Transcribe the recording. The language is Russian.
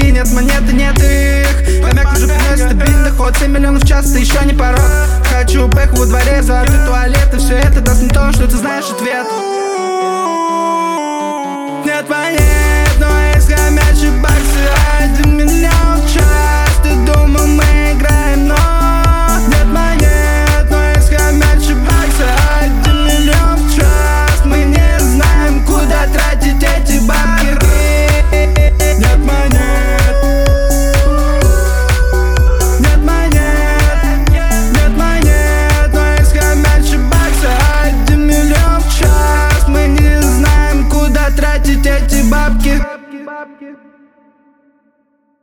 деньги, нет монеты, нет их. Хомяк уже приносит стабильный доход, 7 миллионов в час, это еще не порог. Хочу бэк во дворе, золотой туалет, и все это даст мне то, что ты знаешь ответ.